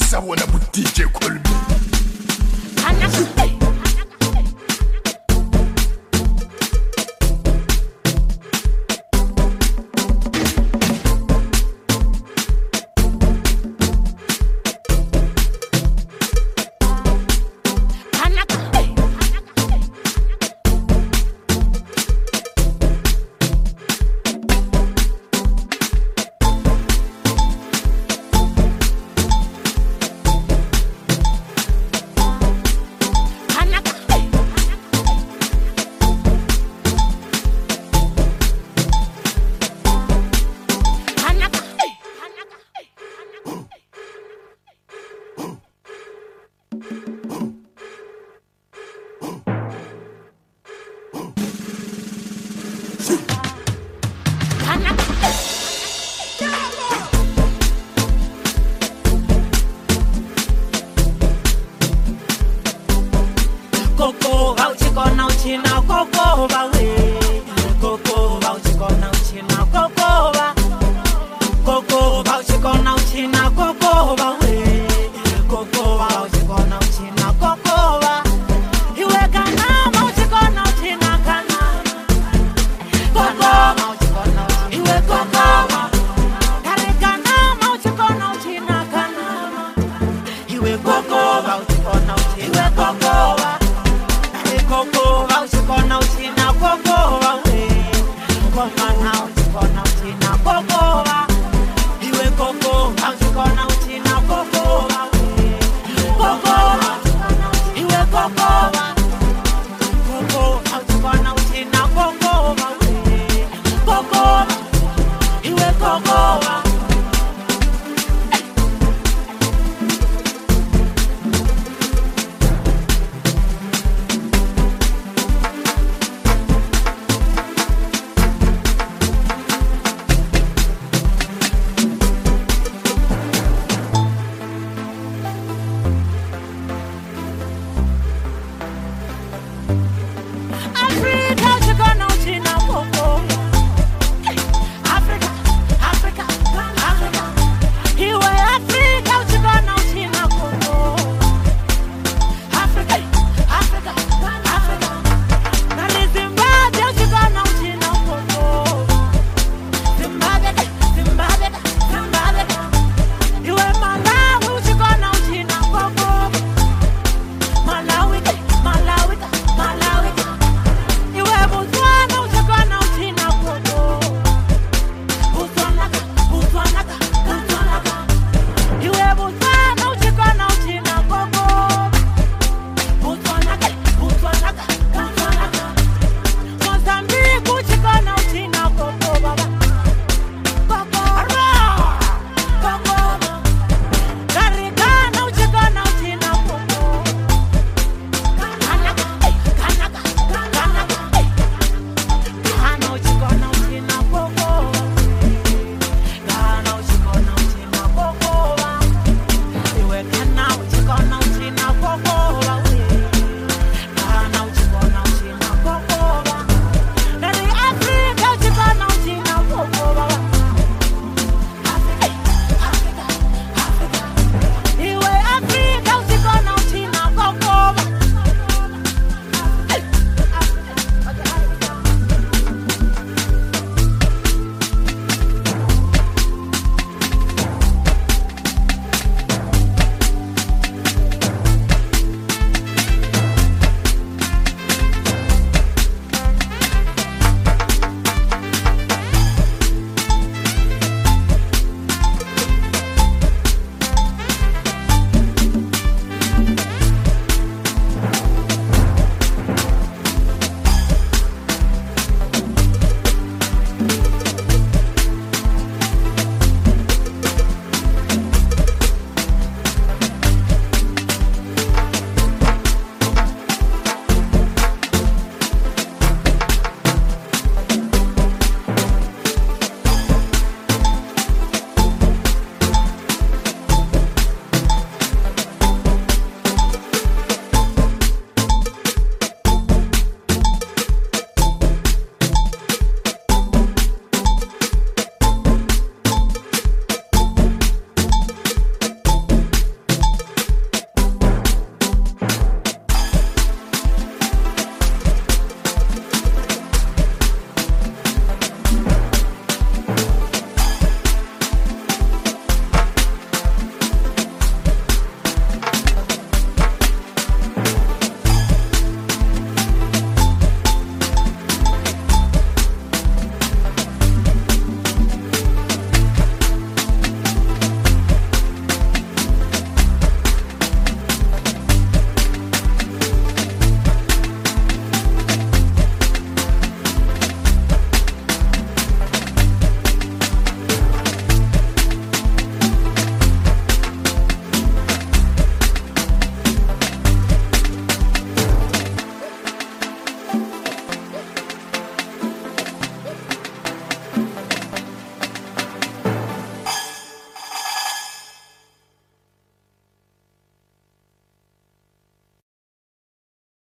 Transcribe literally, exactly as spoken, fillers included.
Sabona bu D J Colby. Coco, bao chỉ còn nào chỉ nào Coco bao gì? Coco, bao chỉ còn nào chỉ nào Coco bao? Coco, bao chỉ còn nào chỉ nào Coco bao gì? Coco, bao chỉ còn nào chỉ nào Coco bao? Iwe kana, bao chỉ còn nào chỉ nào kana? Coco, bao chỉ còn nào iwe Coco bao? Kare kana, bao chỉ còn nào chỉ nào kana? Iwe Coco, bao chỉ còn nào chỉ iwe Coco bao? Coco, bao chỉ còn nào chỉ nào Coco bao gì? Coco nào chỉ còn nào chỉ nào Coco bao? Iwe Coco, bao chỉ còn nào chỉ nào Coco bao gì? Coco, iwe Coco bao? Coco, bao chỉ còn nào chỉ nào Coco bao gì? Coco, iwe Coco bao?